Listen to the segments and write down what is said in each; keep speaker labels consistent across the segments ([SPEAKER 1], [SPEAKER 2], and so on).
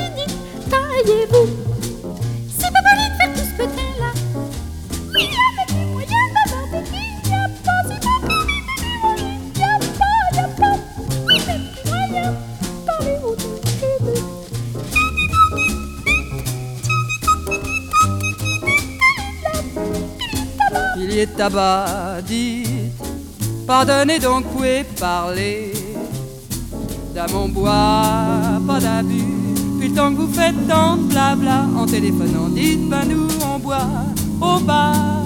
[SPEAKER 1] fini, taillez-vous. C'est pas poli de faire tout ce pétin-là. Il y a des petits moyens d'avoir des filles, il y a pas, c'est pas poli de déranger. Il y a pas, oui, des petits moyens, parlez-vous de cheveux.
[SPEAKER 2] Il y est tabac, dites, pardonnez donc, où est parler. Dans mon bois, pas d'abus. Puis le temps que vous faites tant de blabla, en téléphonant, dites, ben nous on boit au bar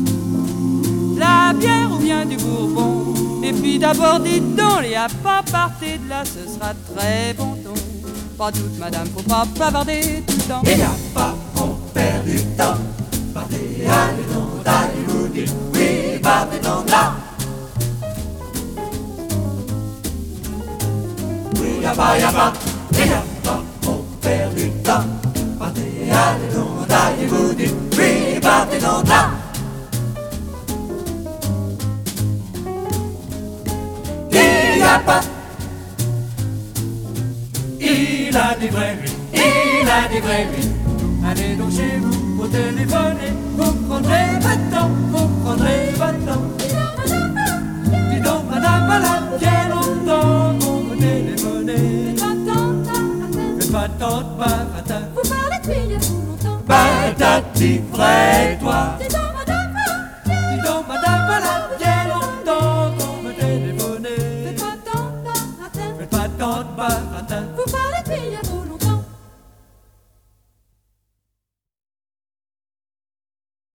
[SPEAKER 2] la bière ou bien du bourbon. Et puis d'abord dites donc, il n'y a pas parté de là, ce sera très bon ton. Pas doute madame, faut pas bavarder tout le temps.
[SPEAKER 3] Il n'y a pas, on perd du temps. Partez, allez donc, allez-vous dire, oui, partez donc là. Oui, y'a pas, on perd du temps. Partez, allez donc, allez-vous dire, oui, partez donc là. Il y a pas, il a des vrais lui, il a des vrais lui. Allez donc chez vous, au téléphoner, vous prendrez votre temps, vous prendrez votre temps. Dis donc madame, voilà bien longtemps qu'on vous téléphoner. Faites pas tant de patin,
[SPEAKER 1] Vous parlez depuis il y a trop longtemps.
[SPEAKER 3] patati, vrai toi.